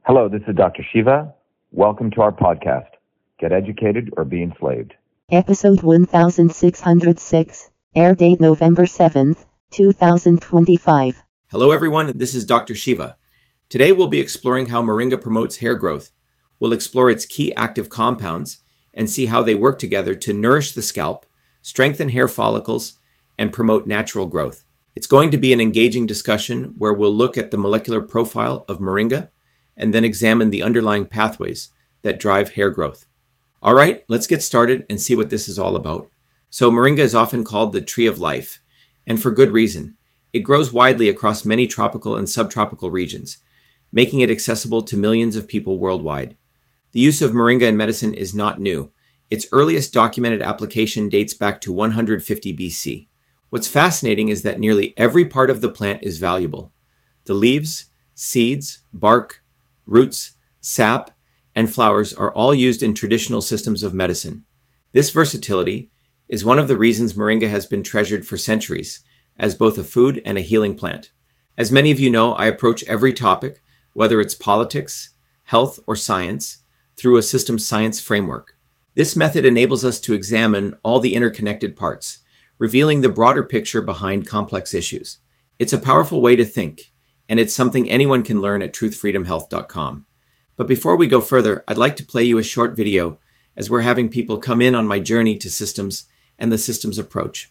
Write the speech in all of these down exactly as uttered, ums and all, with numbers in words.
Hello, this is Doctor Shiva. Welcome to our podcast, Get Educated or Be Enslaved. Episode one thousand six hundred six, air date November seventh, two thousand twenty-five. Hello everyone, this is Doctor Shiva. Today we'll be exploring how moringa promotes hair growth. We'll explore its key active compounds and see how they work together to nourish the scalp, strengthen hair follicles, and promote natural growth. It's going to be an engaging discussion where we'll look at the molecular profile of moringa and then examine the underlying pathways that drive hair growth. All right, let's get started and see what this is all about. So moringa is often called the tree of life, and for good reason. It grows widely across many tropical and subtropical regions, making it accessible to millions of people worldwide. The use of moringa in medicine is not new. Its earliest documented application dates back to one hundred fifty B C. What's fascinating is that nearly every part of the plant is valuable. The leaves, seeds, bark, roots, sap, and flowers are all used in traditional systems of medicine. This versatility is one of the reasons moringa has been treasured for centuries as both a food and a healing plant. As many of you know, I approach every topic, whether it's politics, health, or science, through a systems science framework. This method enables us to examine all the interconnected parts, revealing the broader picture behind complex issues. It's a powerful way to think, and it's something anyone can learn at truth freedom health dot com. But before we go further, I'd like to play you a short video as we're having people come in on my journey to systems and the systems approach.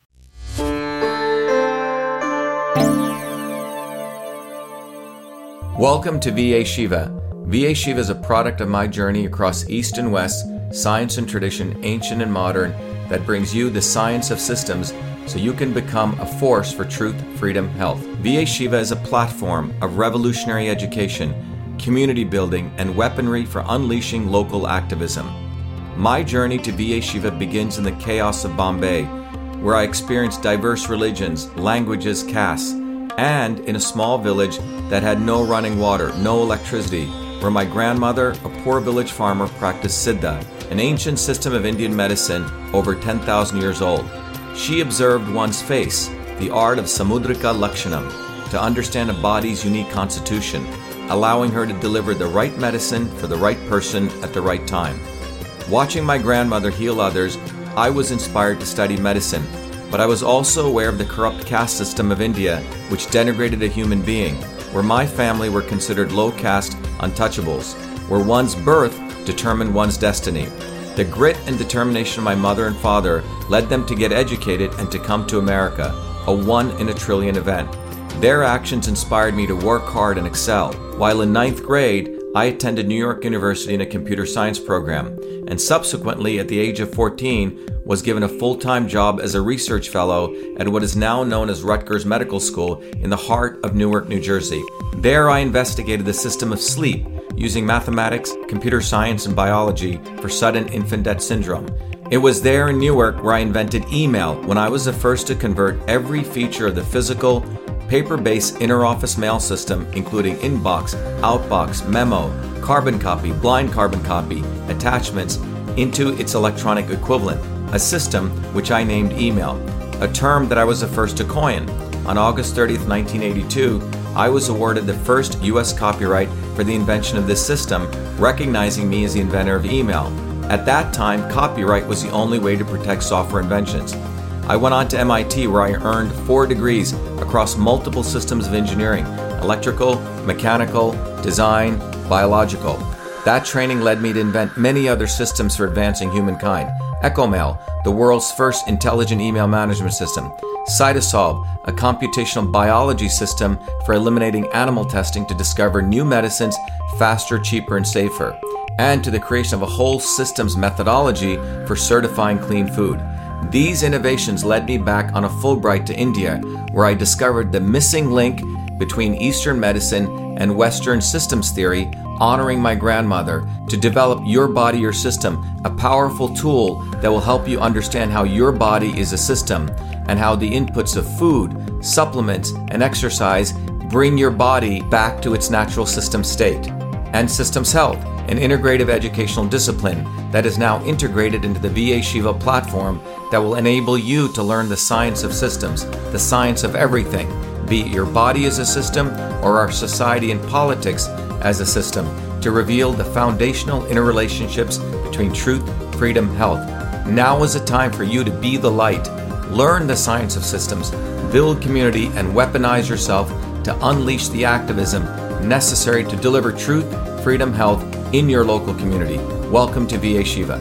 Welcome to V A Shiva. V A Shiva is a product of my journey across East and West, science and tradition, ancient and modern, that brings you the science of systems so you can become a force for truth, freedom, health. V A Shiva is a platform of revolutionary education, community building, and weaponry for unleashing local activism. My journey to V A Shiva begins in the chaos of Bombay, where I experienced diverse religions, languages, castes, and in a small village that had no running water, no electricity, where my grandmother, a poor village farmer, practiced Siddha, an ancient system of Indian medicine over ten thousand years old. She observed one's face, the art of Samudrika Lakshanam, to understand a body's unique constitution, allowing her to deliver the right medicine for the right person at the right time. Watching my grandmother heal others, I was inspired to study medicine, but I was also aware of the corrupt caste system of India, which denigrated a human being, where my family were considered low caste untouchables, where one's birth determined one's destiny. The grit and determination of my mother and father led them to get educated and to come to America, a one in a trillion event. Their actions inspired me to work hard and excel. While in ninth grade, I attended New York University in a computer science program, and subsequently, at the age of fourteen, was given a full-time job as a research fellow at what is now known as Rutgers Medical School in the heart of Newark, New Jersey. There I investigated the system of sleep, using mathematics, computer science, and biology for sudden infant death syndrome. It was there in Newark where I invented email, when I was the first to convert every feature of the physical, paper-based inter-office mail system, including inbox, outbox, memo, carbon copy, blind carbon copy, attachments, into its electronic equivalent, a system which I named email, a term that I was the first to coin. On August thirtieth, nineteen eighty-two, I was awarded the first U S copyright for the invention of this system, recognizing me as the inventor of email. At that time, copyright was the only way to protect software inventions. I went on to M I T, where I earned four degrees across multiple systems of engineering: electrical, mechanical, design, biological. That training led me to invent many other systems for advancing humankind. EchoMail, the world's first intelligent email management system. Cytosolve, a computational biology system for eliminating animal testing to discover new medicines faster, cheaper, and safer. And to the creation of a whole systems methodology for certifying clean food. These innovations led me back on a Fulbright to India, where I discovered the missing link between Eastern medicine and Western systems theory, honoring my grandmother, to develop Your Body, Your System, a powerful tool that will help you understand how your body is a system and how the inputs of food, supplements, and exercise bring your body back to its natural system state. And Systems Health, an integrative educational discipline that is now integrated into the V A Shiva platform that will enable you to learn the science of systems, the science of everything, be it your body as a system or our society and politics as a system to reveal the foundational interrelationships between truth, freedom, health. Now is the time for you to be the light, learn the science of systems, build community, and weaponize yourself to unleash the activism necessary to deliver truth, freedom, health in your local community. Welcome to V A Shiva.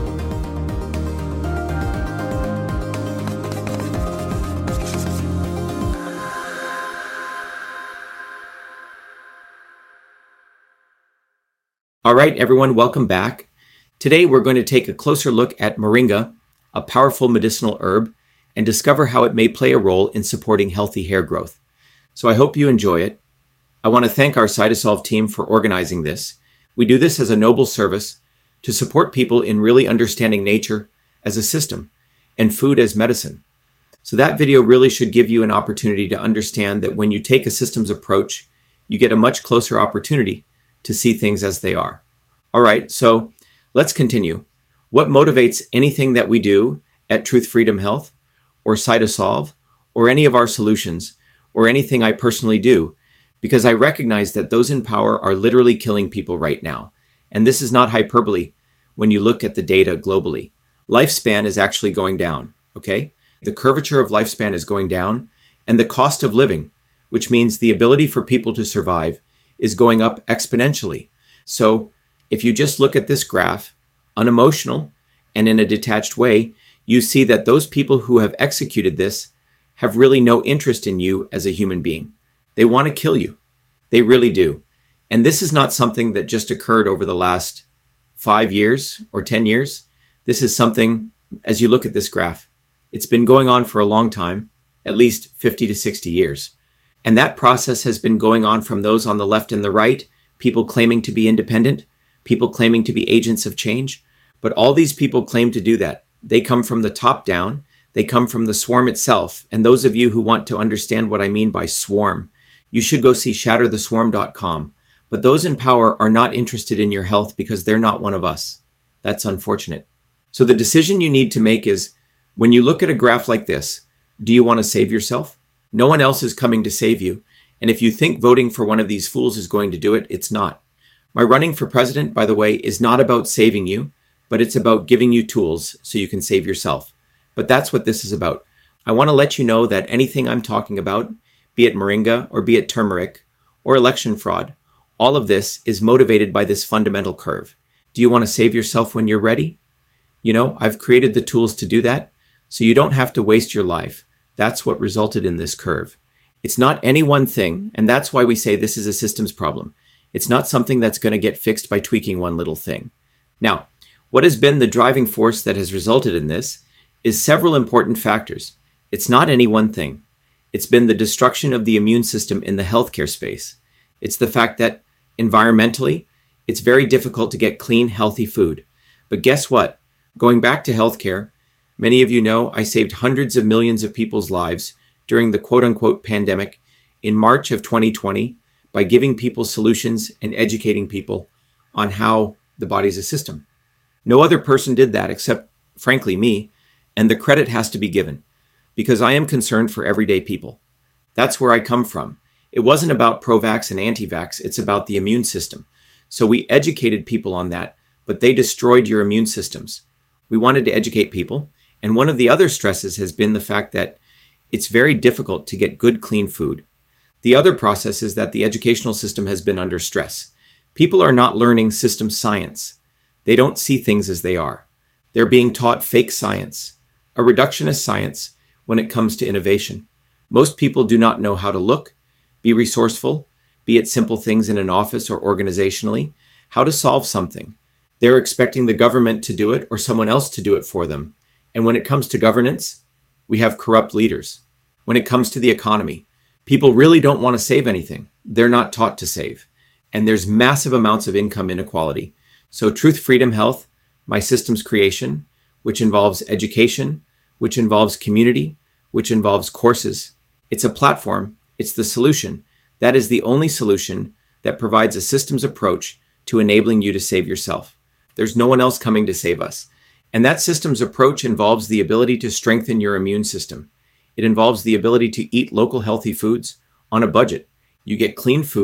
All right, everyone, welcome back. Today, we're going to take a closer look at moringa, a powerful medicinal herb, and discover how it may play a role in supporting healthy hair growth. So I hope you enjoy it. I want to thank our Cytosolve team for organizing this. We do this as a noble service to support people in really understanding nature as a system and food as medicine. So that video really should give you an opportunity to understand that when you take a systems approach, you get a much closer opportunity to see things as they are. All right, so let's continue. What motivates anything that we do at Truth Freedom Health or Cytosolve or any of our solutions or anything I personally do? Because I recognize that those in power are literally killing people right now. And this is not hyperbole when you look at the data globally. Lifespan is actually going down, okay? The curvature of lifespan is going down, and the cost of living, which means the ability for people to survive, is going up exponentially. So if you just look at this graph, unemotional and in a detached way, you see that those people who have executed this have really no interest in you as a human being. They want to kill you. They really do. And this is not something that just occurred over the last five years or ten years. This is something, as you look at this graph, it's been going on for a long time, at least fifty to sixty years. And that process has been going on from those on the left and the right, people claiming to be independent, people claiming to be agents of change. But all these people claim to do that. They come from the top down. They come from the swarm itself. And those of you who want to understand what I mean by swarm, you should go see shatter the swarm dot com. But those in power are not interested in your health because they're not one of us. That's unfortunate. So the decision you need to make is, when you look at a graph like this, do you want to save yourself? No one else is coming to save you. And if you think voting for one of these fools is going to do it, it's not. My running for president, by the way, is not about saving you, but it's about giving you tools so you can save yourself. But that's what this is about. I want to let you know that anything I'm talking about, be it moringa or be it turmeric or election fraud, all of this is motivated by this fundamental curve. Do you want to save yourself when you're ready? You know, I've created the tools to do that, so you don't have to waste your life. That's what resulted in this curve. It's not any one thing, and that's why we say this is a systems problem. It's not something that's going to get fixed by tweaking one little thing. Now, what has been the driving force that has resulted in this is several important factors. It's not any one thing. It's been the destruction of the immune system in the healthcare space. It's the fact that environmentally, it's very difficult to get clean, healthy food. But guess what? Going back to healthcare, many of you know I saved hundreds of millions of people's lives during the quote-unquote pandemic in March of twenty twenty by giving people solutions and educating people on how the body's a system. No other person did that except, frankly, me, and the credit has to be given because I am concerned for everyday people. That's where I come from. It wasn't about pro-vax and anti-vax, it's about the immune system. So we educated people on that, but they destroyed your immune systems. We wanted to educate people. And one of the other stresses has been the fact that it's very difficult to get good, clean food. The other process is that the educational system has been under stress. People are not learning system science. They don't see things as they are. They're being taught fake science, a reductionist science when it comes to innovation. Most people do not know how to look, be resourceful, be it simple things in an office or organizationally, how to solve something. They're expecting the government to do it or someone else to do it for them. And when it comes to governance, we have corrupt leaders. When it comes to the economy, people really don't want to save anything. They're not taught to save. And there's massive amounts of income inequality. So Truth Freedom Health, my systems creation, which involves education, which involves community, which involves courses. It's a platform. It's the solution. That is the only solution that provides a systems approach to enabling you to save yourself. There's no one else coming to save us. And that systems approach involves the ability to strengthen your immune system. It involves the ability to eat local healthy foods on a budget. You get clean food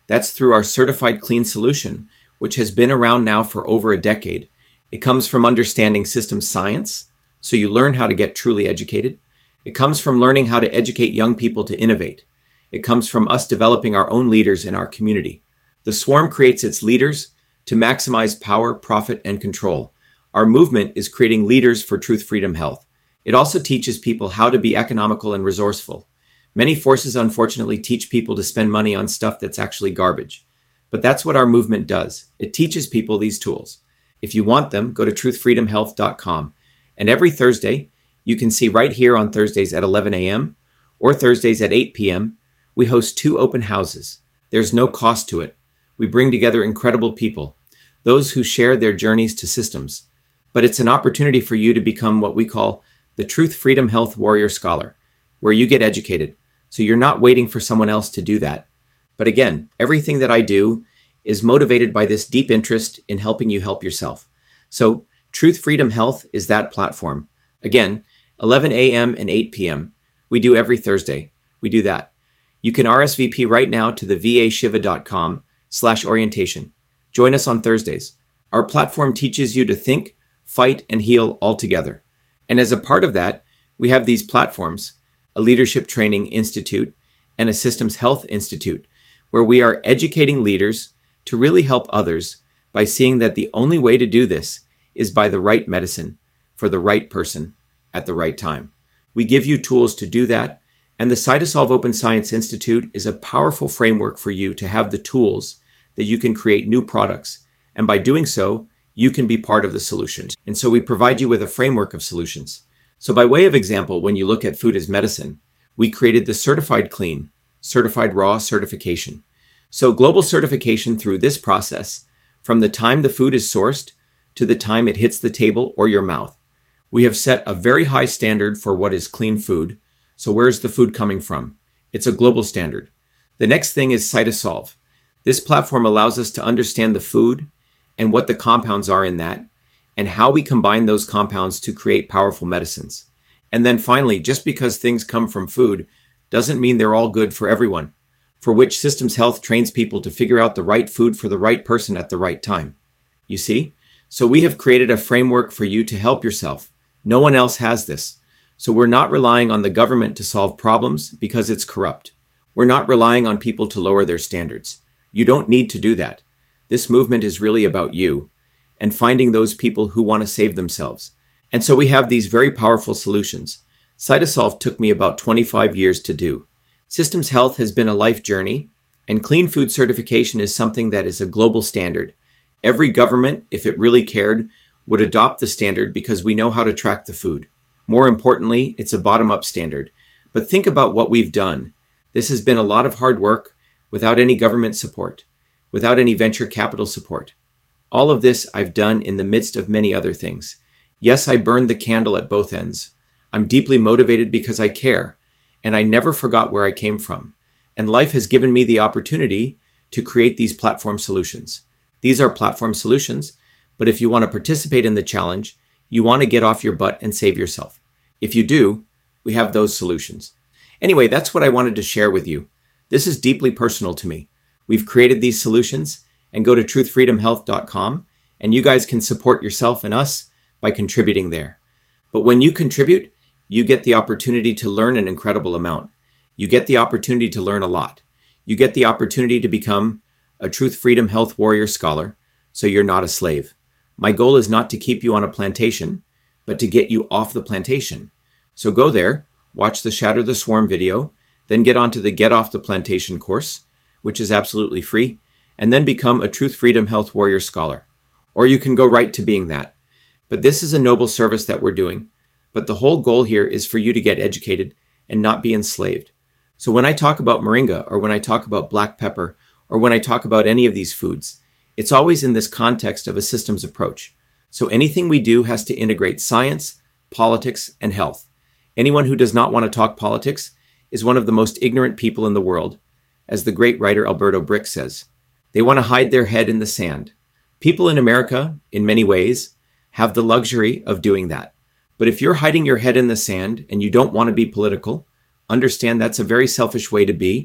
That's through our certified clean solution, which has been around now for over a decade. It comes from understanding systems science, so you learn how to get truly educated. It comes from learning how to educate young people to innovate. It comes from us developing our own leaders in our community. The Swarm creates its leaders to maximize power, profit, and control. Our movement is creating leaders for truth, freedom, health. It also teaches people how to be economical and resourceful. Many forces, unfortunately, teach people to spend money on stuff that's actually garbage. But that's what our movement does. It teaches people these tools. If you want them, go to truth freedom health dot com. And every Thursday, you can see right here on Thursdays at eleven a.m. or Thursdays at eight p.m., we host two open houses. There's no cost to it. We bring together incredible people, those who share their journeys to systems. But it's an opportunity for you to become what we call the Truth, Freedom, Health Warrior Scholar, where you get educated. So you're not waiting for someone else to do that. But again, everything that I do is motivated by this deep interest in helping you help yourself. So Truth, Freedom, Health is that platform. Again, eleven a.m. and eight p.m. We do every Thursday. We do that. You can R S V P right now to the v a shiva dot com slash orientation. Join us on Thursdays. Our platform teaches you to think, fight, and heal all together. And as a part of that, we have these platforms, a Leadership Training Institute and a Systems Health Institute, where we are educating leaders to really help others by seeing that the only way to do this is by the right medicine for the right person at the right time. We give you tools to do that, and the Cytosolve Open Science Institute is a powerful framework for you to have the tools that you can create new products, and by doing so, you can be part of the solution. And so we provide you with a framework of solutions. So by way of example, when you look at food as medicine, we created the Certified Clean, Certified Raw certification. So global certification through this process, from the time the food is sourced to the time it hits the table or your mouth. We have set a very high standard for what is clean food. So where's the food coming from? It's a global standard. The next thing is Cytosolve. This platform allows us to understand the food and what the compounds are in that, and how we combine those compounds to create powerful medicines. And then finally, just because things come from food doesn't mean they're all good for everyone, for which Systems Health trains people to figure out the right food for the right person at the right time. You see? So we have created a framework for you to help yourself. No one else has this. So we're not relying on the government to solve problems because it's corrupt. We're not relying on people to lower their standards. You don't need to do that. This movement is really about you and finding those people who want to save themselves. And so we have these very powerful solutions. Cytosolve took me about twenty-five years to do. Systems Health has been a life journey, and clean food certification is something that is a global standard. Every government, if it really cared, would adopt the standard because we know how to track the food. More importantly, it's a bottom-up standard. But think about what we've done. This has been a lot of hard work without any government support, without any venture capital support. All of this I've done in the midst of many other things. Yes, I burned the candle at both ends. I'm deeply motivated because I care, and I never forgot where I came from. And life has given me the opportunity to create these platform solutions. These are platform solutions, but if you want to participate in the challenge, you want to get off your butt and save yourself. If you do, we have those solutions. Anyway, that's what I wanted to share with you. This is deeply personal to me. We've created these solutions, and go to truth freedom health dot com, and you guys can support yourself and us by contributing there. But when you contribute, you get the opportunity to learn an incredible amount. You get the opportunity to learn a lot. You get the opportunity to become a Truth, Freedom, Health Warrior Scholar, so you're not a slave. My goal is not to keep you on a plantation, but to get you off the plantation. So go there, watch the Shatter the Swarm video, then get onto the Get Off the Plantation course, which is absolutely free, and then become a Truth, Freedom, Health Warrior Scholar. Or you can go right to being that. But this is a noble service that we're doing. But the whole goal here is for you to get educated and not be enslaved. So when I talk about moringa, or when I talk about black pepper, or when I talk about any of these foods, it's always in this context of a systems approach. So anything we do has to integrate science, politics, and health. Anyone who does not want to talk politics is one of the most ignorant people in the world, as the great writer Alberto Brick says. They want to hide their head in the sand. People in America, in many ways, have the luxury of doing that. But if you're hiding your head in the sand and you don't want to be political, understand that's a very selfish way to be,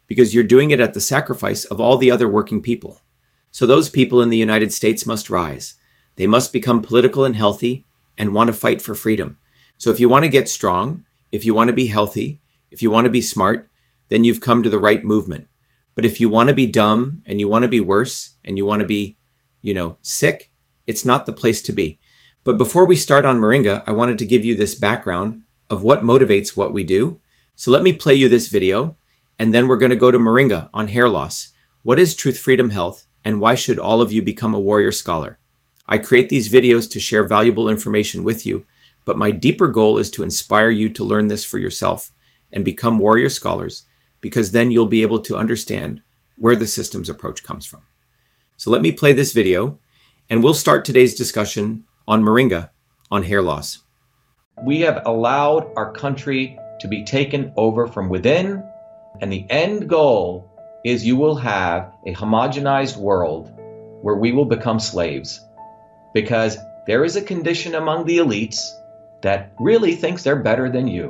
because you're doing it at the sacrifice of all the other working people. So those people in the United States must rise. They must become political and healthy and want to fight for freedom. So if you want to get strong, if you want to be healthy, if you want to be smart, then you've come to the right movement. But if you want to be dumb and you want to be worse and you want to be, you know, sick, it's not the place to be. But before we start on Moringa, I wanted to give you this background of what motivates what we do. So let me play you this video, and then we're going to go to Moringa on hair loss. What is Truth Freedom Health, and why should all of you become a warrior scholar? I create these videos to share valuable information with you, but my deeper goal is to inspire you to learn this for yourself and become warrior scholars, because then you'll be able to understand where the systems approach comes from. So let me play this video, and we'll start today's discussion on Moringa on hair loss. We have allowed our country to be taken over from within, and the end goal is you will have a homogenized world where we will become slaves, because there is a condition among the elites that really thinks they're better than you,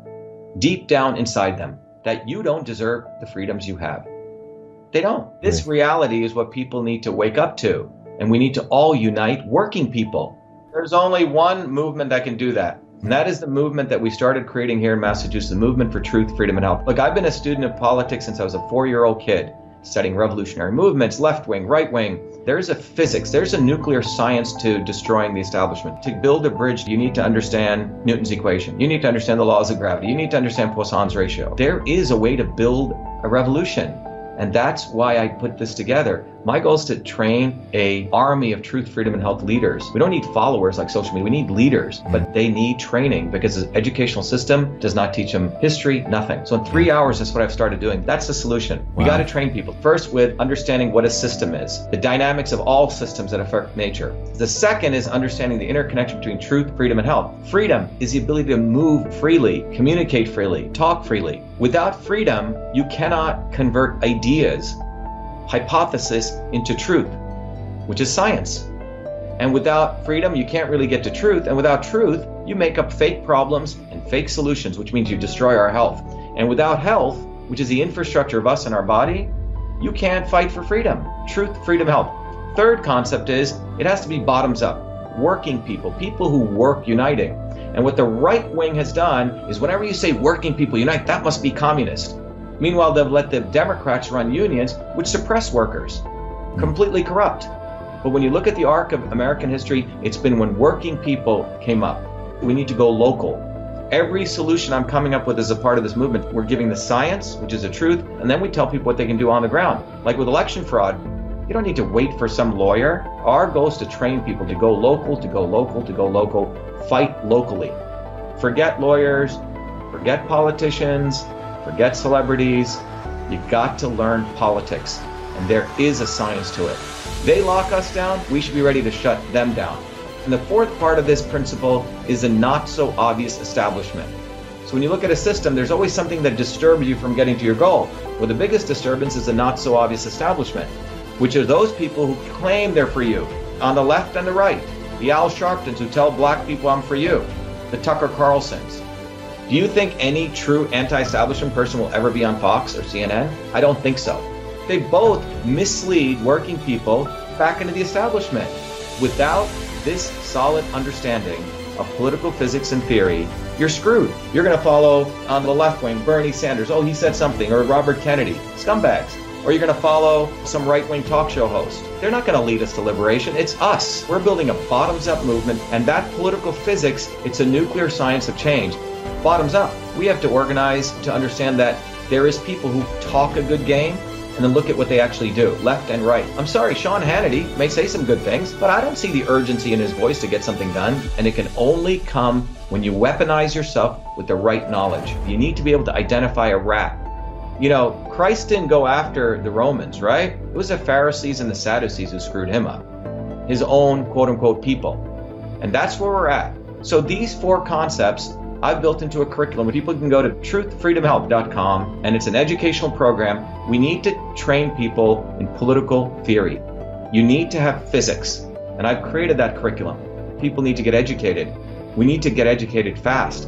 deep down inside them, that you don't deserve the freedoms you have. They don't. This reality is what people need to wake up to, and we need to all unite working people. There's only one movement that can do that, and that is the movement that we started creating here in Massachusetts, the Movement for Truth, Freedom, and Health. Look, I've been a student of politics since I was a four-year-old kid, studying revolutionary movements, left-wing, right-wing. There's a physics, there's a nuclear science to destroying the establishment. To build a bridge, you need to understand Newton's equation. You need to understand the laws of gravity. You need to understand Poisson's ratio. There is a way to build a revolution. And that's why I put this together. My goal is to train an army of truth, freedom, and health leaders. We don't need followers like social media. We need leaders, but they need training because the educational system does not teach them history, nothing. So in three hours, that's what I've started doing. That's the solution. Wow. We got to train people. First, with understanding what a system is, the dynamics of all systems that affect nature. The second is understanding the interconnection between truth, freedom, and health. Freedom is the ability to move freely, communicate freely, talk freely. Without freedom, you cannot convert ideas, hypothesis into truth, which is science. And without freedom, you can't really get to truth. And without truth, you make up fake problems and fake solutions, which means you destroy our health. And without health, which is the infrastructure of us and our body, you can't fight for freedom. Truth, freedom, health. Third concept is it has to be bottoms up. Working people, people who work uniting. And what the right wing has done is whenever you say working people unite, that must be communist. Meanwhile, they've let the Democrats run unions, which suppress workers, completely corrupt. But when you look at the arc of American history, it's been when working people came up. We need to go local. Every solution I'm coming up with as a part of this movement, we're giving the science, which is the truth, and then we tell people what they can do on the ground. Like with election fraud, you don't need to wait for some lawyer. Our goal is to train people to go local, to go local, to go local, fight locally. Forget lawyers, forget politicians, forget celebrities. You've got to learn politics, and there is a science to it. They lock us down, we should be ready to shut them down. And the fourth part of this principle is a not so obvious establishment. So when you look at a system, there's always something that disturbs you from getting to your goal. Well, the biggest disturbance is a not so obvious establishment, which are those people who claim they're for you, on the left and the right. The Al Sharptons who tell black people I'm for you, the Tucker Carlsons. Do you think any true anti-establishment person will ever be on Fox or C N N? I don't think so. They both mislead working people back into the establishment. Without this solid understanding of political physics and theory, you're screwed. You're going to follow on the left wing Bernie Sanders. Oh, he said something. Or Robert Kennedy. Scumbags. Or you're going to follow some right-wing talk show host. They're not going to lead us to liberation. It's us. We're building a bottoms-up movement, and that political physics, it's a nuclear science of change. Bottoms up. We have to organize to understand that there is people who talk a good game and then look at what they actually do, left and right. I'm sorry, Sean Hannity may say some good things, but I don't see the urgency in his voice to get something done, and it can only come when you weaponize yourself with the right knowledge. You need to be able to identify a rat. You know, Christ didn't go after the Romans, right? It was the Pharisees and the Sadducees who screwed him up. His own quote-unquote people. And that's where we're at. So these four concepts I've built into a curriculum where people can go to truth freedom health dot com, and it's an educational program. We need to train people in political theory. You need to have physics, and I've created that curriculum. People need to get educated. We need to get educated fast.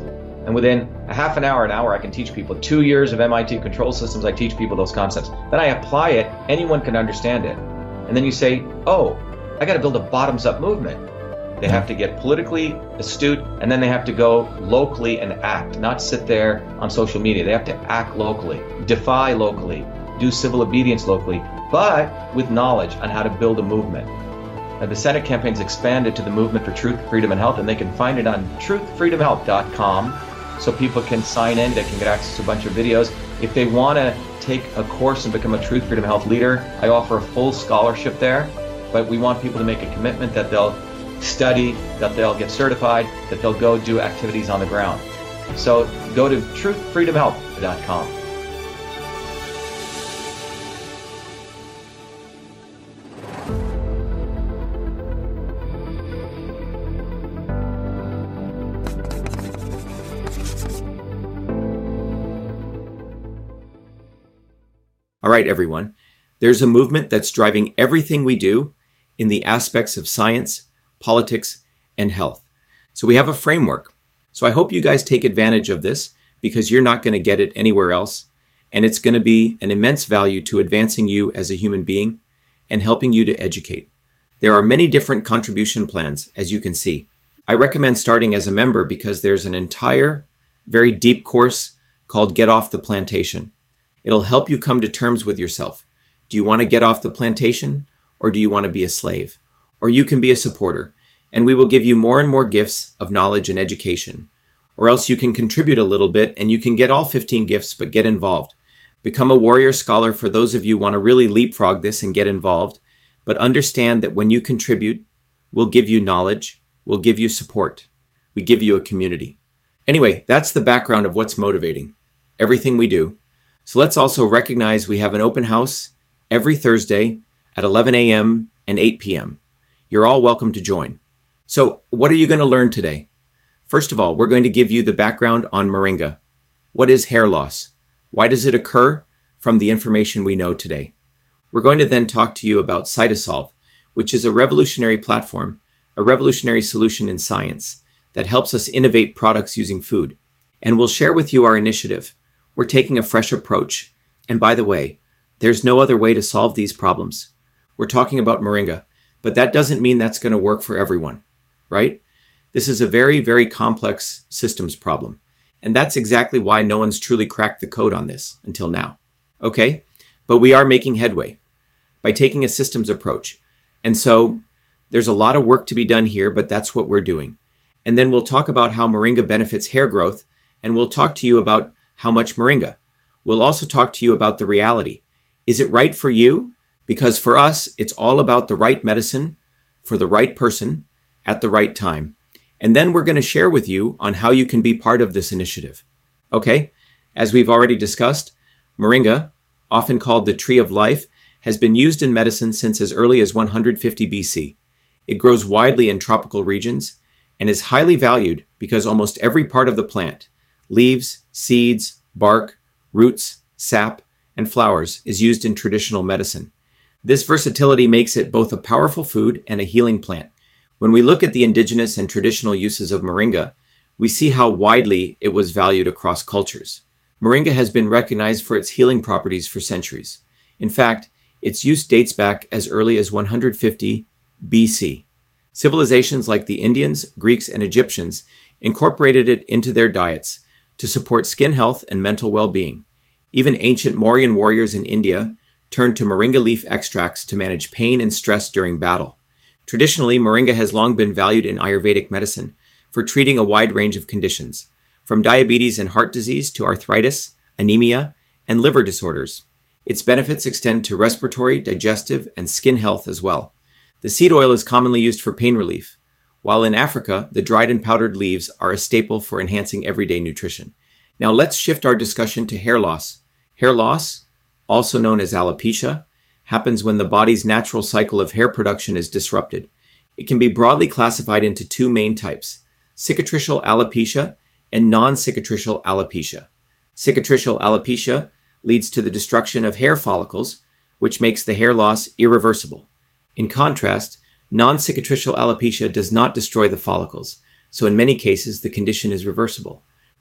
And within a half an hour, an hour, I can teach people. Two years of M I T control systems, I teach people those concepts. Then I apply it, anyone can understand it. And then you say, oh, I got to build a bottoms-up movement. They have to get politically astute, and then they have to go locally and act, not sit there on social media. They have to act locally, defy locally, do civil obedience locally, but with knowledge on how to build a movement. Now, the Senate campaign's expanded to the Movement for Truth, Freedom, and Health, and they can find it on truth freedom health dot com. So people can sign in, they can get access to a bunch of videos. If they want to take a course and become a Truth, Freedom, Health leader, I offer a full scholarship there. But we want people to make a commitment that they'll study, that they'll get certified, that they'll go do activities on the ground. So go to truth freedom health dot com. All right, everyone. There's a movement that's driving everything we do in the aspects of science, politics, and health. So we have a framework. So I hope you guys take advantage of this because you're not going to get it anywhere else. And it's going to be an immense value to advancing you as a human being and helping you to educate. There are many different contribution plans, as you can see. I recommend starting as a member because there's an entire, very deep course called Get Off the Plantation. It'll help you come to terms with yourself. Do you want to get off the plantation, or do you want to be a slave? Or you can be a supporter, and we will give you more and more gifts of knowledge and education. Or else you can contribute a little bit, and you can get all fifteen gifts, but get involved. Become a warrior scholar for those of you who want to really leapfrog this and get involved. But understand that when you contribute, we'll give you knowledge, we'll give you support, we give you a community. Anyway, that's the background of what's motivating everything we do. So let's also recognize we have an open house every Thursday at eleven a.m. and eight p.m. You're all welcome to join. So what are you going to learn today? First of all, we're going to give you the background on moringa. What is hair loss? Why does it occur? From the information we know today. We're going to then talk to you about Cytosolve, which is a revolutionary platform, a revolutionary solution in science that helps us innovate products using food. And we'll share with you our initiative. We're taking a fresh approach. And by the way, there's no other way to solve these problems. We're talking about moringa, but that doesn't mean that's going to work for everyone, right? This is a very, very complex systems problem. And that's exactly why no one's truly cracked the code on this until now. Okay? But we are making headway by taking a systems approach. And so there's a lot of work to be done here, but that's what we're doing. And then we'll talk about how moringa benefits hair growth, and we'll talk to you about how much moringa. We'll also talk to you about the reality. Is it right for you? Because for us, it's all about the right medicine for the right person at the right time. And then we're going to share with you on how you can be part of this initiative. Okay? As we've already discussed, moringa, often called the tree of life, has been used in medicine since as early as one hundred fifty B C. It grows widely in tropical regions and is highly valued because almost every part of the plant, leaves, seeds, bark, roots, sap, and flowers, is used in traditional medicine. This versatility makes it both a powerful food and a healing plant. When we look at the indigenous and traditional uses of moringa, we see how widely it was valued across cultures. Moringa has been recognized for its healing properties for centuries. In fact, its use dates back as early as one hundred fifty B C. Civilizations like the Indians, Greeks, and Egyptians incorporated it into their diets to support skin health and mental well-being. Even ancient Mauryan warriors in India turned to moringa leaf extracts to manage pain and stress during battle. Traditionally, moringa has long been valued in Ayurvedic medicine for treating a wide range of conditions, from diabetes and heart disease to arthritis, anemia, and liver disorders. Its benefits extend to respiratory, digestive, and skin health as well. The seed oil is commonly used for pain relief, while in Africa, the dried and powdered leaves are a staple for enhancing everyday nutrition. Now let's shift our discussion to hair loss. Hair loss, also known as alopecia, happens when the body's natural cycle of hair production is disrupted. It can be broadly classified into two main types, cicatricial alopecia and non-cicatricial alopecia. Cicatricial alopecia leads to the destruction of hair follicles, which makes the hair loss irreversible. In contrast, non-cicatricial alopecia does not destroy the follicles, so in many cases the condition is reversible.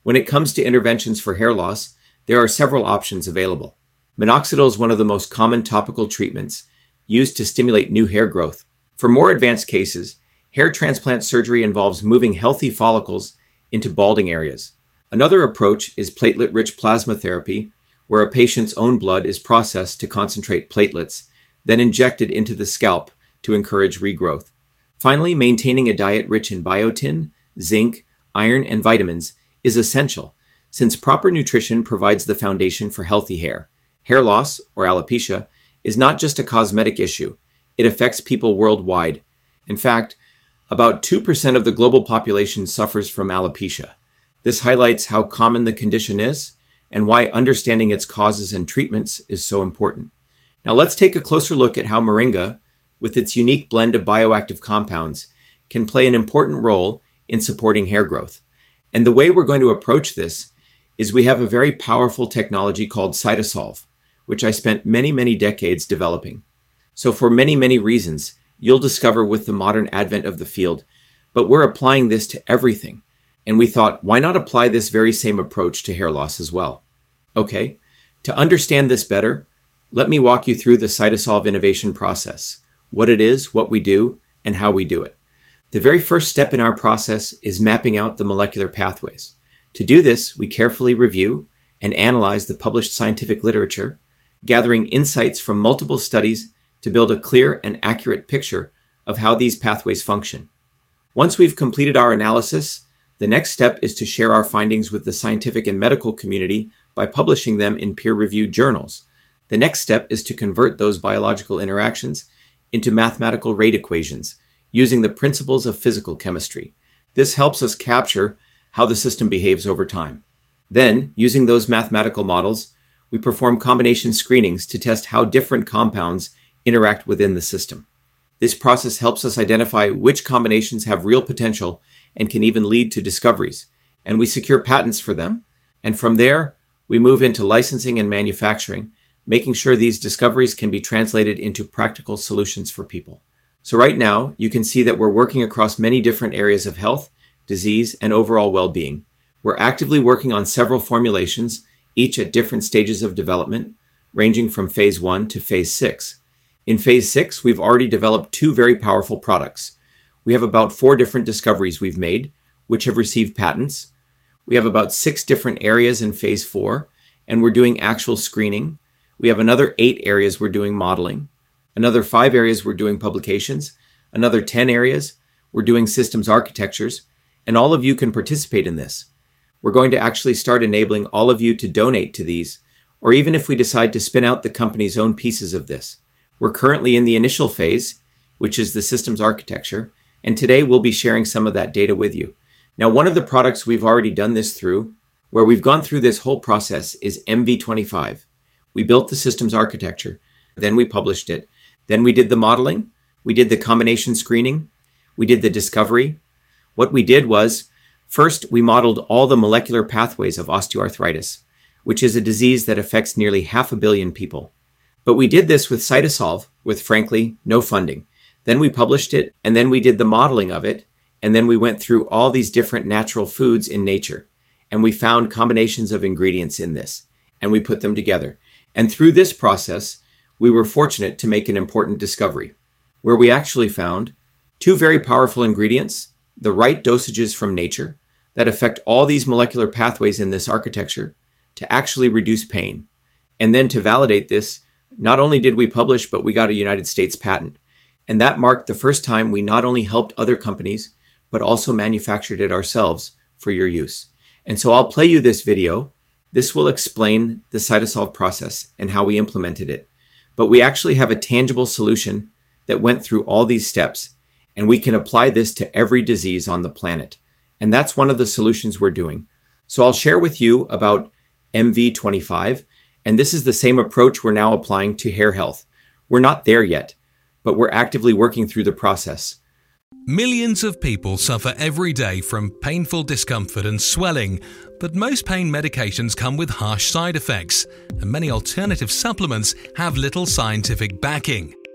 When it comes to interventions for hair loss, there are several options available. Minoxidil is one of the most common topical treatments used to stimulate new hair growth. For more advanced cases, hair transplant surgery involves moving healthy follicles into balding areas. Another approach is platelet-rich plasma therapy, where a patient's own blood is processed to concentrate platelets, then injected into the scalp to encourage regrowth. Finally, maintaining a diet rich in biotin, zinc, iron, and vitamins is essential, since proper nutrition provides the foundation for healthy hair. Hair loss, or alopecia, is not just a cosmetic issue. It affects people worldwide. In fact, about two percent of the global population suffers from alopecia. This highlights how common the condition is and why understanding its causes and treatments is so important. Now let's take a closer look at how Moringa, with its unique blend of bioactive compounds, can play an important role in supporting hair growth. And the way we're going to approach this is we have a very powerful technology called Cytosolve, which I spent many, many decades developing. So for many, many reasons, you'll discover with the modern advent of the field, but we're applying this to everything. And we thought, why not apply this very same approach to hair loss as well? Okay, to understand this better, let me walk you through the Cytosolve innovation process, what it is, what we do, and how we do it. The very first step in our process is mapping out the molecular pathways. To do this, we carefully review and analyze the published scientific literature, gathering insights from multiple studies to build a clear and accurate picture of how these pathways function. Once we've completed our analysis, the next step is to share our findings with the scientific and medical community by publishing them in peer-reviewed journals. The next step is to convert those biological interactions into mathematical rate equations using the principles of physical chemistry. This helps us capture how the system behaves over time. Then, using those mathematical models, we perform combination screenings to test how different compounds interact within the system. This process helps us identify which combinations have real potential and can even lead to discoveries, and we secure patents for them. And from there, we move into licensing and manufacturing, making sure these discoveries can be translated into practical solutions for people. So right now, you can see that we're working across many different areas of health, disease, and overall well-being. We're actively working on several formulations, each at different stages of development, ranging from phase one to phase six. In phase six, we've already developed two very powerful products. We have about four different discoveries we've made, which have received patents. We have about six different areas in phase four, and we're doing actual screening. We have another eight areas we're doing modeling. Another five areas we're doing publications. Another ten areas we're doing systems architectures. And all of you can participate in this. We're going to actually start enabling all of you to donate to these, or even if we decide to spin out the company's own pieces of this. We're currently in the initial phase, which is the systems architecture, and today we'll be sharing some of that data with you. Now, one of the products we've already done this through, where we've gone through this whole process, is M V twenty-five. We built the systems architecture, then we published it, then we did the modeling, we did the combination screening, we did the discovery. What we did was, first, we modeled all the molecular pathways of osteoarthritis, which is a disease that affects nearly half a billion people. But we did this with Cytosolve, with, frankly, no funding. Then we published it, and then we did the modeling of it, and then we went through all these different natural foods in nature, and we found combinations of ingredients in this, and we put them together. And through this process, we were fortunate to make an important discovery, where we actually found two very powerful ingredients, the right dosages from nature, that affect all these molecular pathways in this architecture to actually reduce pain. And then to validate this, not only did we publish, but we got a United States patent. And that marked the first time we not only helped other companies, but also manufactured it ourselves for your use. And so I'll play you this video. This will explain the Cytosolve process and how we implemented it. But we actually have a tangible solution that went through all these steps, and we can apply this to every disease on the planet. And that's one of the solutions we're doing. So I'll share with you about M V twenty-five, and this is the same approach we're now applying to hair health. We're not there yet, but we're actively working through the process. Millions of people suffer every day from painful discomfort and swelling, but most pain medications come with harsh side effects, and many alternative supplements have little scientific backing.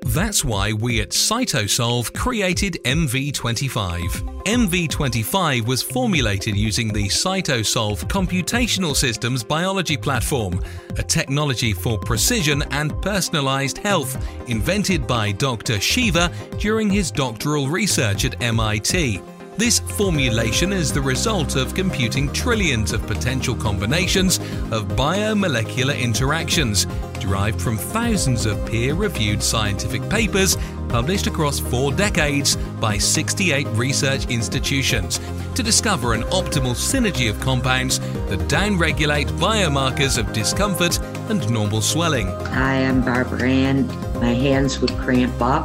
That's why we at Cytosolve created M V twenty-five. M V twenty-five was formulated using the Cytosolve Computational Systems Biology Platform, a technology for precision and personalized health invented by Doctor Shiva during his doctoral research at M I T. This formulation is the result of computing trillions of potential combinations of biomolecular interactions derived from thousands of peer-reviewed scientific papers published across four decades by sixty-eight research institutions to discover an optimal synergy of compounds that downregulate biomarkers of discomfort and normal swelling. Hi, I'm Barbara Ann. My hands would cramp up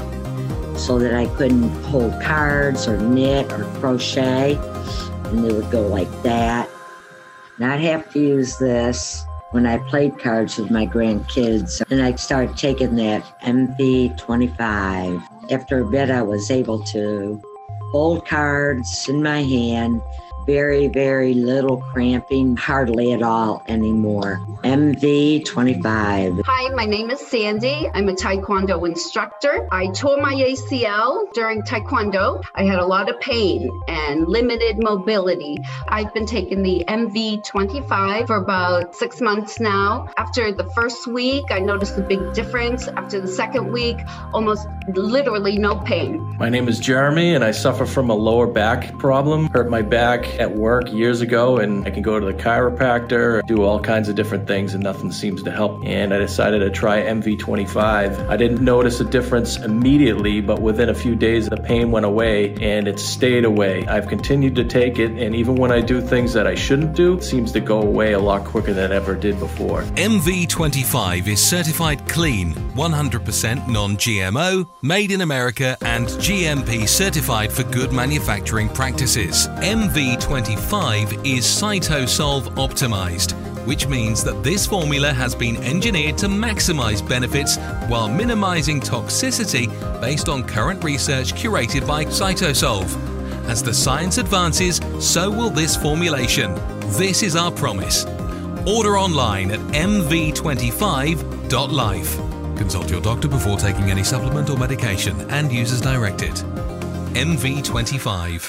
so that I couldn't hold cards or knit or crochet, and they would go like that. And I'd have to use this when I played cards with my grandkids, and I started taking that M V twenty-five. After a bit, I was able to hold cards in my hand, very, very little cramping, hardly at all anymore. M V twenty-five. Hi, my name is Sandy. I'm a Taekwondo instructor. I tore my A C L during Taekwondo. I had a lot of pain and limited mobility. I've been taking the M V twenty-five for about six months now. After the first week, I noticed a big difference. After the second week, almost literally no pain. My name is Jeremy, and I suffer from a lower back problem. Hurt my back at work years ago, and I can go to the chiropractor, do all kinds of different things, and nothing seems to help. And I decided to try M V twenty-five. I didn't notice a difference immediately, but within a few days the pain went away, and it stayed away. I've continued to take it, and even when I do things that I shouldn't do, it seems to go away a lot quicker than it ever did before. M V twenty-five is certified clean, one hundred percent non-G M O, made in America, and G M P certified for good manufacturing practices. M V twenty-five is Cytosolve optimized, which means that this formula has been engineered to maximize benefits while minimizing toxicity based on current research curated by Cytosolve. As the science advances, so will this formulation. This is our promise. Order online at m v twenty-five dot life. Consult your doctor before taking any supplement or medication and use as directed. M V twenty-five.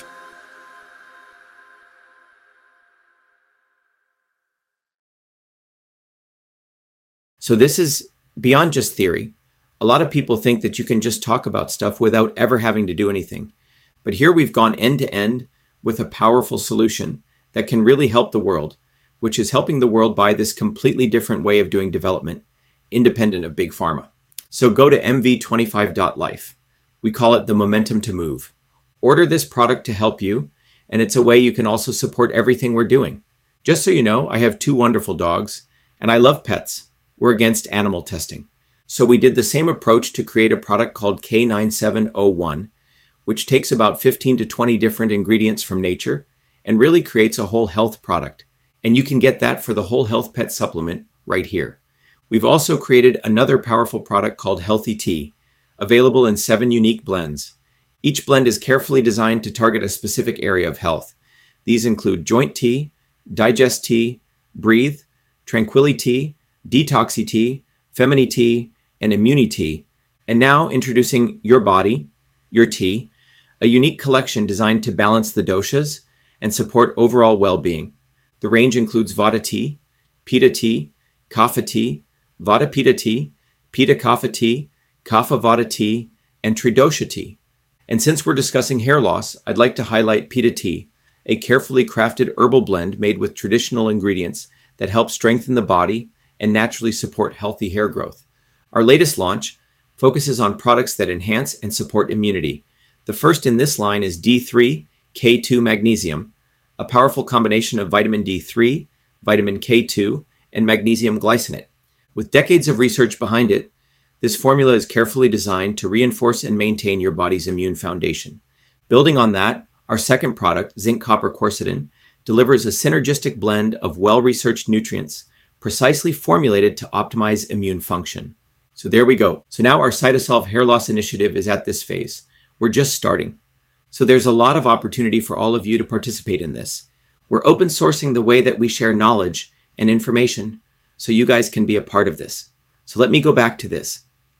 So this is beyond just theory. A lot of people think that you can just talk about stuff without ever having to do anything. But here we've gone end to end with a powerful solution that can really help the world, which is helping the world buy this completely different way of doing development, independent of big pharma. So go to m v twenty-five dot life. We call it the momentum to move. Order this product to help you, and it's a way you can also support everything we're doing. Just so you know, I have two wonderful dogs, and I love pets. We're against animal testing. So we did the same approach to create a product called K nine seven oh one, which takes about fifteen to twenty different ingredients from nature and really creates a whole health product. And you can get that for the Whole Health Pet Supplement right here. We've also created another powerful product called Healthy Tea, available in seven unique blends. Each blend is carefully designed to target a specific area of health. These include Joint Tea, Digest Tea, Breathe, Tranquility Tea, Detoxy Tea, Femini Tea, and Immunity Tea. And now introducing Your Body, Your Tea, a unique collection designed to balance the doshas and support overall well-being. The range includes Vata Tea, Pitta Tea, Kapha Tea, Vata Pitta Tea, Pitta Kapha Tea, Kapha Vata Tea, and Tridosha Tea. And since we're discussing hair loss, I'd like to highlight Pitta Tea, a carefully crafted herbal blend made with traditional ingredients that help strengthen the body and naturally support healthy hair growth. Our latest launch focuses on products that enhance and support immunity. The first in this line is D three K two Magnesium, a powerful combination of vitamin D three, vitamin K two, and magnesium glycinate. With decades of research behind it, this formula is carefully designed to reinforce and maintain your body's immune foundation. Building on that, our second product, Zinc Copper Quercetin, delivers a synergistic blend of well-researched nutrients precisely formulated to optimize immune function. So there we go. So now our Cytosolve hair loss initiative is at this phase. We're just starting. So there's a lot of opportunity for all of you to participate in this. We're open sourcing the way that we share knowledge and information so you guys can be a part of this. So let me go back to this.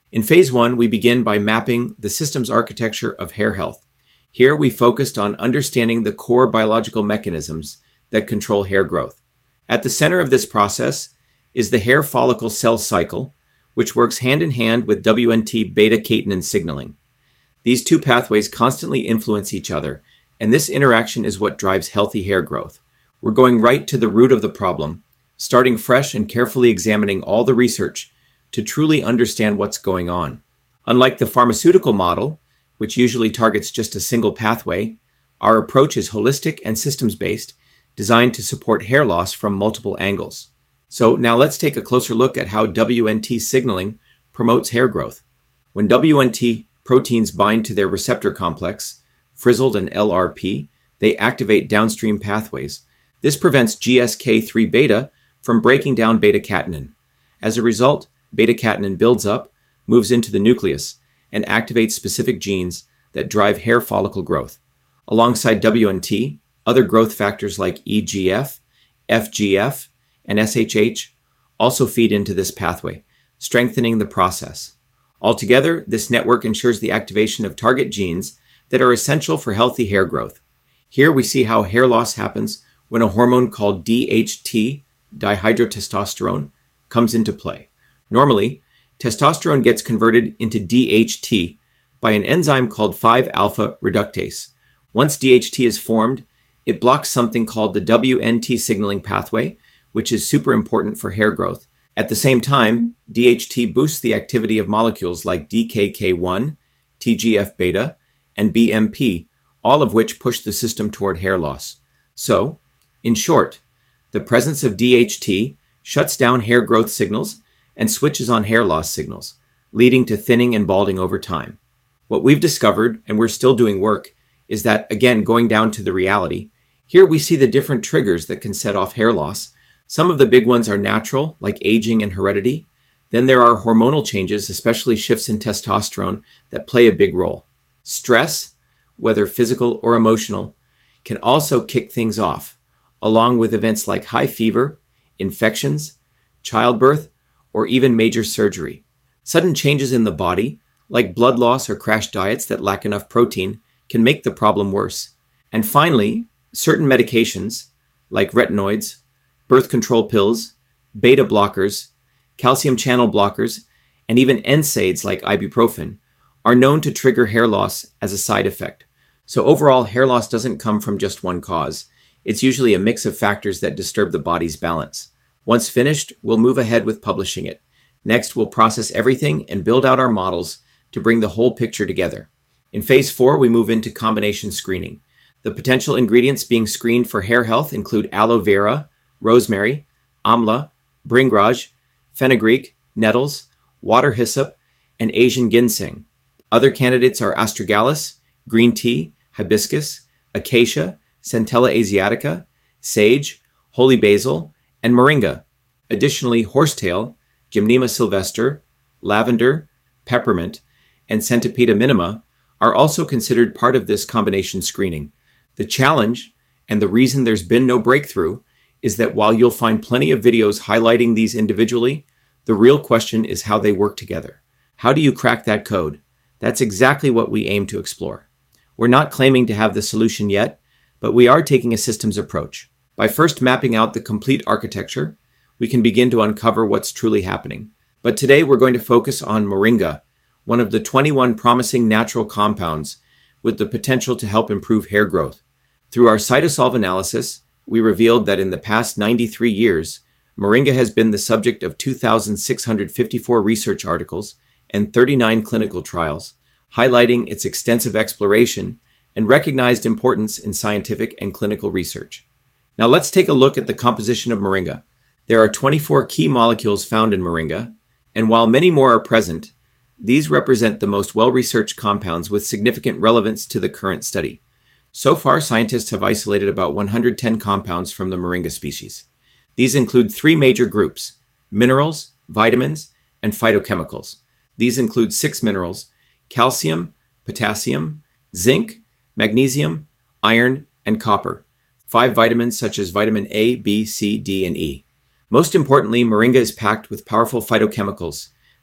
In phase one, we begin by mapping the systems architecture of hair health. Here, we focused on understanding the core biological mechanisms that control hair growth. At the center of this process is the hair follicle cell cycle, which works hand in hand with W N T beta-catenin signaling. These two pathways constantly influence each other, and this interaction is what drives healthy hair growth. We're going right to the root of the problem, starting fresh and carefully examining all the research to truly understand what's going on. Unlike the pharmaceutical model, which usually targets just a single pathway, our approach is holistic and systems-based, designed to support hair loss from multiple angles. So now let's take a closer look at how W N T signaling promotes hair growth. When W N T proteins bind to their receptor complex, frizzled and L R P, they activate downstream pathways. This prevents G S K three beta from breaking down beta-catenin. As a result, beta-catenin builds up, moves into the nucleus, and activates specific genes that drive hair follicle growth. Alongside W N T, other growth factors like E G F, F G F, and S H H also feed into this pathway, strengthening the process. Altogether, this network ensures the activation of target genes that are essential for healthy hair growth. Here we see how hair loss happens when a hormone called D H T, dihydrotestosterone, comes into play. Normally, testosterone gets converted into D H T by an enzyme called five alpha reductase. Once D H T is formed, it blocks something called the W N T signaling pathway, which is super important for hair growth. At the same time, D H T boosts the activity of molecules like D K K one, T G F beta, and B M P, all of which push the system toward hair loss. So, in short, the presence of D H T shuts down hair growth signals and switches on hair loss signals, leading to thinning and balding over time. What we've discovered, and we're still doing work, is that, again, going down to the reality, here we see the different triggers that can set off hair loss. Some of the big ones are natural, like aging and heredity. Then there are hormonal changes, especially shifts in testosterone, that play a big role. Stress, whether physical or emotional, can also kick things off, along with events like high fever, infections, childbirth, or even major surgery. Sudden changes in the body, like blood loss or crash diets that lack enough protein, can make the problem worse. And finally, certain medications, like retinoids, birth control pills, beta blockers, calcium channel blockers, and even N SAIDs like ibuprofen, are known to trigger hair loss as a side effect. So overall, hair loss doesn't come from just one cause. It's usually a mix of factors that disturb the body's balance. Once finished, we'll move ahead with publishing it. Next, we'll process everything and build out our models to bring the whole picture together. In phase four, we move into combination screening. The potential ingredients being screened for hair health include aloe vera, rosemary, amla, bringraj, fenugreek, nettles, water hyssop, and Asian ginseng. Other candidates are astragalus, green tea, hibiscus, acacia, centella asiatica, sage, holy basil, and moringa. Additionally, horsetail, Gymnema sylvester, lavender, peppermint, and Centipede minima are also considered part of this combination screening. The challenge, and the reason there's been no breakthrough, is that while you'll find plenty of videos highlighting these individually, the real question is how they work together. How do you crack that code? That's exactly what we aim to explore. We're not claiming to have the solution yet, but we are taking a systems approach. By first mapping out the complete architecture, we can begin to uncover what's truly happening. But today we're going to focus on moringa, one of the twenty-one promising natural compounds with the potential to help improve hair growth. Through our CytoSolve analysis, we revealed that in the past ninety-three years, moringa has been the subject of two thousand six hundred fifty-four research articles and thirty-nine clinical trials, highlighting its extensive exploration and recognized importance in scientific and clinical research. Now let's take a look at the composition of moringa. There are twenty-four key molecules found in moringa, and while many more are present, these represent the most well-researched compounds with significant relevance to the current study. So far, scientists have isolated about one hundred ten compounds from the moringa species. These include three major groups: minerals, vitamins, and phytochemicals. These include six minerals: calcium, potassium, zinc, magnesium, iron, and copper. Five vitamins such as vitamin A, B, C, D, and E. Most importantly, moringa is packed with powerful phytochemicals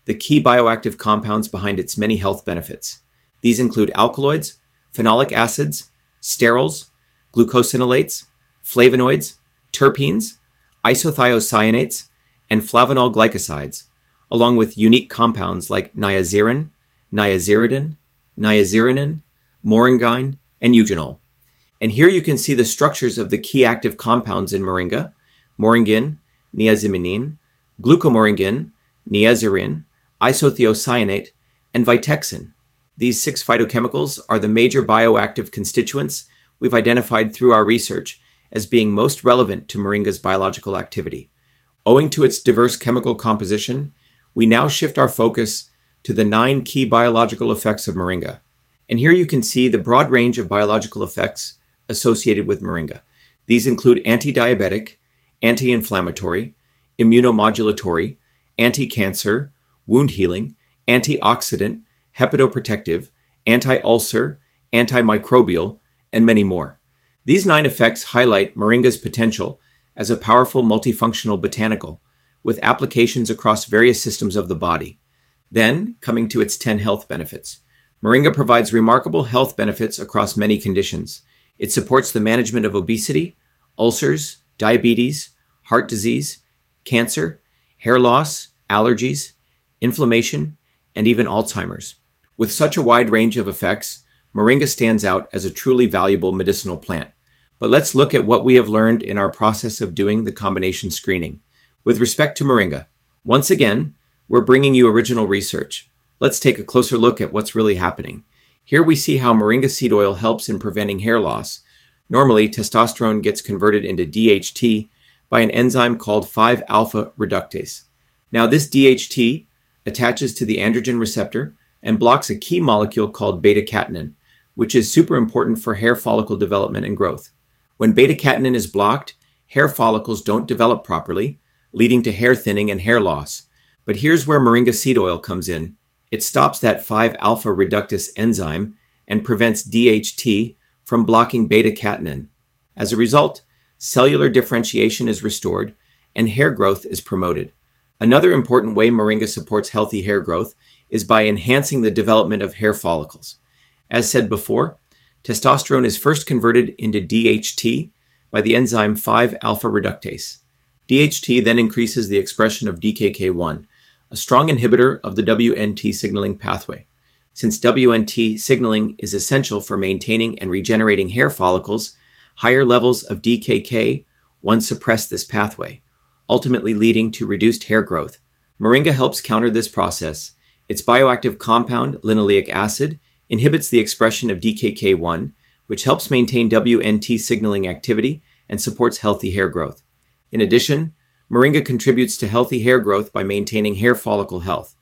the key bioactive compounds behind its many health benefits. These include alkaloids, phenolic acids, sterols, glucosinolates, flavonoids, terpenes, isothiocyanates, and flavanol glycosides, along with unique compounds like niazirin, niaziridin, niazirinin, moringine, and eugenol. And here you can see the structures of the key active compounds in moringa: moringin, niaziminine, glucomoringin, niazirin, isothiocyanate, and vitexin. These six phytochemicals are the major bioactive constituents we've identified through our research as being most relevant to moringa's biological activity. Owing to its diverse chemical composition, we now shift our focus to the nine key biological effects of moringa. And here you can see the broad range of biological effects associated with moringa. These include anti-diabetic, anti-inflammatory, immunomodulatory, anti-cancer, wound healing, antioxidant, hepatoprotective, anti-ulcer, antimicrobial, and many more. These nine effects highlight moringa's potential as a powerful multifunctional botanical with applications across various systems of the body. Then, coming to its ten health benefits. Moringa provides remarkable health benefits across many conditions. It supports the management of obesity, ulcers, diabetes, heart disease, cancer, hair loss, allergies, inflammation, and even Alzheimer's. With such a wide range of effects, moringa stands out as a truly valuable medicinal plant. But let's look at what we have learned in our process of doing the combination screening. With respect to moringa, once again, we're bringing you original research. Let's take a closer look at what's really happening. Here we see how moringa seed oil helps in preventing hair loss. Normally, testosterone gets converted into D H T by an enzyme called five alpha reductase. Now, this D H T attaches to the androgen receptor and blocks a key molecule called beta-catenin, which is super important for hair follicle development and growth. When beta-catenin is blocked, hair follicles don't develop properly, leading to hair thinning and hair loss. But here's where moringa seed oil comes in. It stops that five alpha reductase enzyme and prevents D H T from blocking beta-catenin. As a result, cellular differentiation is restored and hair growth is promoted. Another important way moringa supports healthy hair growth is by enhancing the development of hair follicles. As said before, testosterone is first converted into D H T by the enzyme five alpha reductase. D H T then increases the expression of D K K one, a strong inhibitor of the W N T signaling pathway. Since W N T signaling is essential for maintaining and regenerating hair follicles, higher levels of D K K one suppress this pathway, ultimately leading to reduced hair growth. Moringa helps counter this process. Its bioactive compound, linoleic acid, inhibits the expression of D K K one, which helps maintain W N T signaling activity and supports healthy hair growth. In addition, moringa contributes to healthy hair growth by maintaining hair follicle health.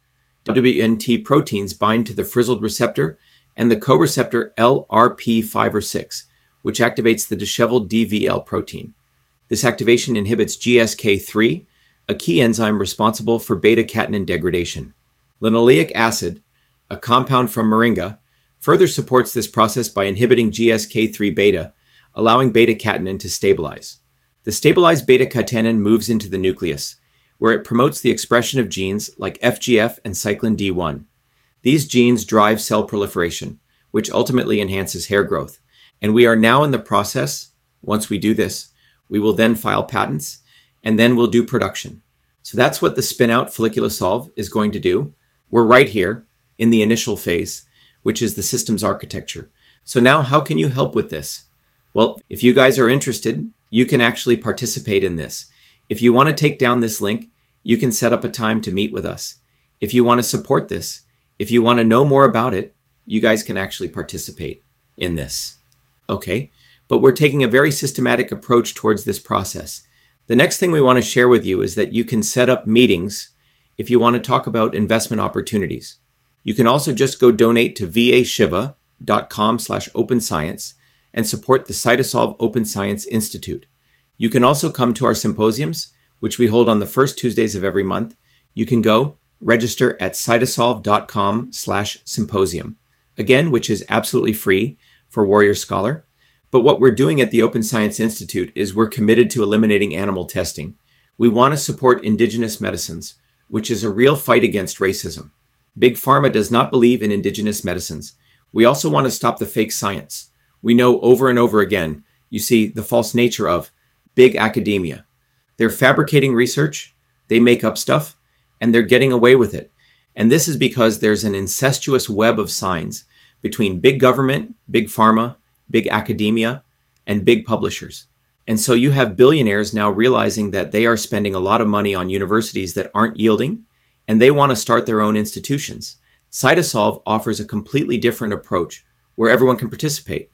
W N T proteins bind to the frizzled receptor and the co-receptor L R P five or six, which activates the disheveled D V L protein. This activation inhibits G S K three, a key enzyme responsible for beta-catenin degradation. Linoleic acid, a compound from moringa, further supports this process by inhibiting G S K three beta, allowing beta-catenin to stabilize. The stabilized beta-catenin moves into the nucleus, where it promotes the expression of genes like F G F and cyclin D one. These genes drive cell proliferation, which ultimately enhances hair growth. And we are now in the process, once we do this, we will then file patents, and then we'll do production. So that's what the spin-out Folliculosolv is going to do. We're right here in the initial phase, which is the systems architecture. So now how can you help with this? Well, if you guys are interested, you can actually participate in this. If you want to take down this link, you can set up a time to meet with us. If you want to support this, if you want to know more about it, you guys can actually participate in this. Okay, but we're taking a very systematic approach towards this process. The next thing we want to share with you is that you can set up meetings if you want to talk about investment opportunities. You can also just go donate to vashiva.com slash open science and support the Cytosolv Open Science Institute. You can also come to our symposiums, which we hold on the first Tuesdays of every month. You can go register at cytosolv.com slash symposium, again, which is absolutely free for Warrior Scholar. But what we're doing at the Open Science Institute is we're committed to eliminating animal testing. We want to support indigenous medicines, which is a real fight against racism. Big Pharma does not believe in indigenous medicines. We also want to stop the fake science. We know over and over again, you see, the false nature of big academia. They're fabricating research, they make up stuff, and they're getting away with it. And this is because there's an incestuous web of signs between big government, big pharma, big academia, and big publishers. And so you have billionaires now realizing that they are spending a lot of money on universities that aren't yielding, and they want to start their own institutions. Cytosolve offers a completely different approach where everyone can participate.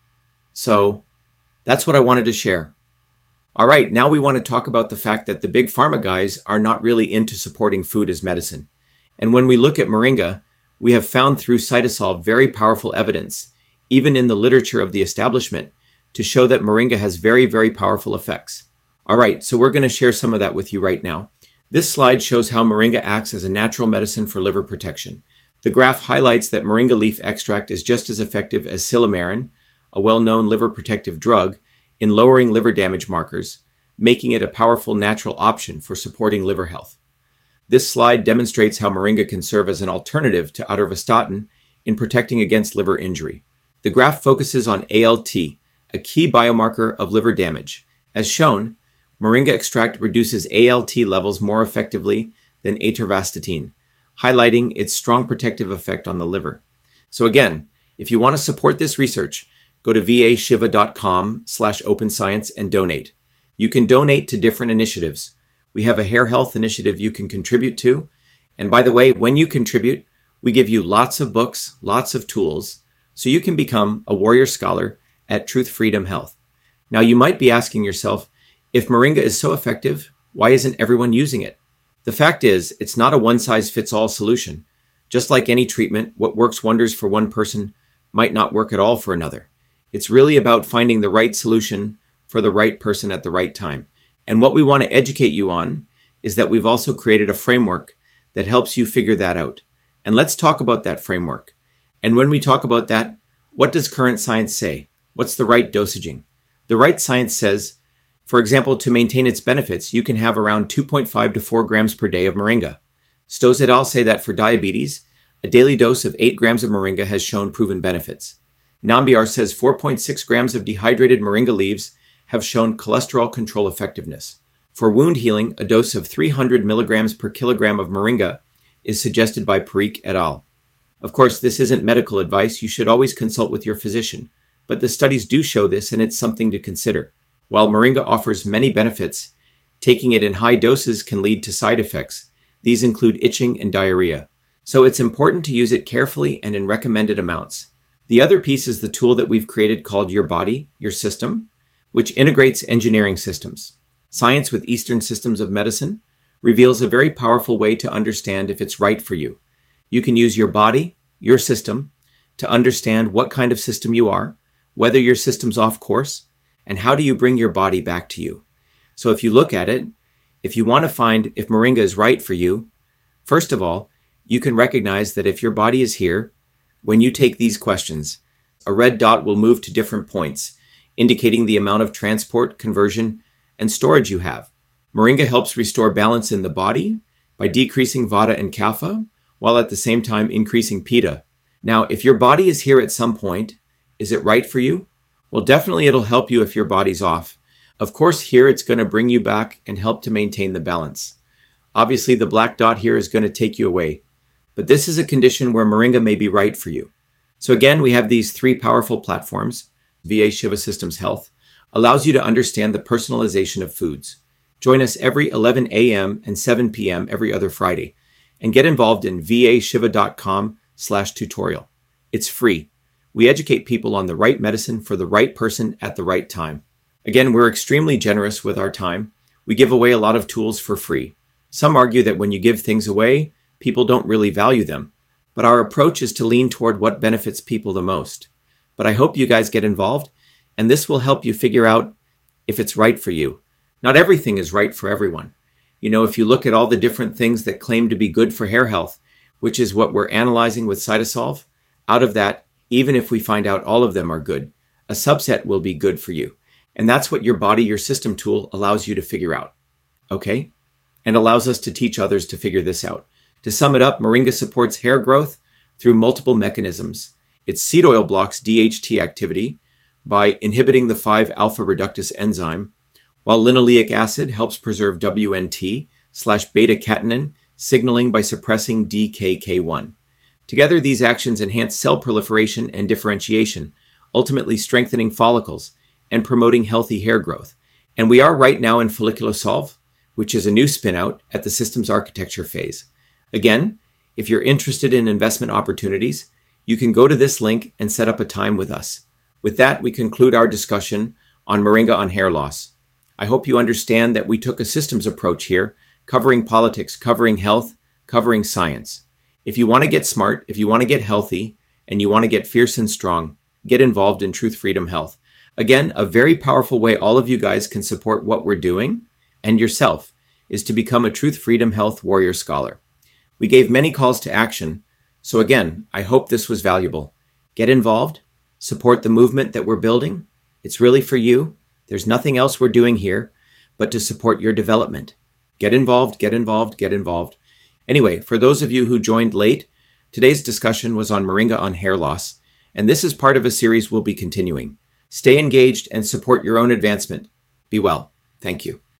So that's what I wanted to share. All right, now we want to talk about the fact that the big pharma guys are not really into supporting food as medicine. And when we look at Moringa, we have found through Cytosolve very powerful evidence, even in the literature of the establishment, to show that Moringa has very, very powerful effects. All right, so we're going to share some of that with you right now. This slide shows how Moringa acts as a natural medicine for liver protection. The graph highlights that Moringa leaf extract is just as effective as Silymarin, a well-known liver protective drug, in lowering liver damage markers, making it a powerful natural option for supporting liver health. This slide demonstrates how Moringa can serve as an alternative to atorvastatin in protecting against liver injury. The graph focuses on A L T, a key biomarker of liver damage. As shown, Moringa extract reduces A L T levels more effectively than atorvastatin, highlighting its strong protective effect on the liver. So again, if you want to support this research, go to vashiva.com slash open science and donate. You can donate to different initiatives. We have a hair health initiative you can contribute to. And by the way, when you contribute, we give you lots of books, lots of tools, so you can become a warrior scholar at Truth Freedom Health. Now, you might be asking yourself, if Moringa is so effective, why isn't everyone using it? The fact is, it's not a one-size-fits-all solution. Just like any treatment, what works wonders for one person might not work at all for another. It's really about finding the right solution for the right person at the right time. And what we want to educate you on is that we've also created a framework that helps you figure that out. And let's talk about that framework. And when we talk about that, what does current science say? What's the right dosaging? The right science says, for example, to maintain its benefits, you can have around two point five to four grams per day of Moringa. Stoes et al. Say that for diabetes, a daily dose of eight grams of Moringa has shown proven benefits. Nambiar says four point six grams of dehydrated Moringa leaves have shown cholesterol control effectiveness. For wound healing, a dose of three hundred milligrams per kilogram of Moringa is suggested by Parikh et al. Of course, this isn't medical advice. You should always consult with your physician, but the studies do show this, and it's something to consider. While Moringa offers many benefits, taking it in high doses can lead to side effects. These include itching and diarrhea. So it's important to use it carefully and in recommended amounts. The other piece is the tool that we've created called Your Body, Your System, which integrates engineering systems. Science with Eastern systems of medicine reveals a very powerful way to understand if it's right for you. You can use your body, your system, to understand what kind of system you are, whether your system's off course, and how do you bring your body back to you. So if you look at it, if you want to find if Moringa is right for you, first of all, you can recognize that if your body is here, when you take these questions, a red dot will move to different points, indicating the amount of transport, conversion, and storage you have. Moringa helps restore balance in the body by decreasing Vata and Kapha, while at the same time increasing Pitta. Now, if your body is here at some point, is it right for you? Well, definitely it'll help you if your body's off. Of course, here it's going to bring you back and help to maintain the balance. Obviously, the black dot here is going to take you away. But this is a condition where Moringa may be right for you. So again, we have these three powerful platforms. V A Shiva Systems Health allows you to understand the personalization of foods. Join us every eleven a.m. and seven p.m. every other Friday, and get involved in vashiva.com slash tutorial. It's free. We educate people on the right medicine for the right person at the right time. Again, we're extremely generous with our time. We give away a lot of tools for free. Some argue that when you give things away, people don't really value them, but our approach is to lean toward what benefits people the most. But I hope you guys get involved, and this will help you figure out if it's right for you. Not everything is right for everyone. You know, if you look at all the different things that claim to be good for hair health, which is what we're analyzing with Cytosolve, out of that, even if we find out all of them are good, a subset will be good for you. And that's what Your Body, Your System tool allows you to figure out. Okay? and allows us to teach others to figure this out. To sum it up, moringa supports hair growth through multiple mechanisms. Its seed oil blocks D H T activity by inhibiting the five alpha reductase enzyme, while linoleic acid helps preserve W N T slash beta-catenin signaling by suppressing D K K one. Together, these actions enhance cell proliferation and differentiation, ultimately strengthening follicles and promoting healthy hair growth. And we are right now in FolliculoSolve, which is a new spin-out at the systems architecture phase. Again, if you're interested in investment opportunities, you can go to this link and set up a time with us. With that, we conclude our discussion on moringa on hair loss. I hope you understand that we took a systems approach here, covering politics, covering health, covering science. If you want to get smart, if you want to get healthy, and you want to get fierce and strong, get involved in Truth Freedom Health. Again, a very powerful way all of you guys can support what we're doing and yourself is to become a Truth Freedom Health Warrior Scholar. We gave many calls to action, so again, I hope this was valuable. Get involved, support the movement that we're building. It's really for you. There's nothing else we're doing here but to support your development. Get involved, get involved, get involved. Anyway, for those of you who joined late, today's discussion was on moringa on hair loss, and this is part of a series we'll be continuing. Stay engaged and support your own advancement. Be well. Thank you.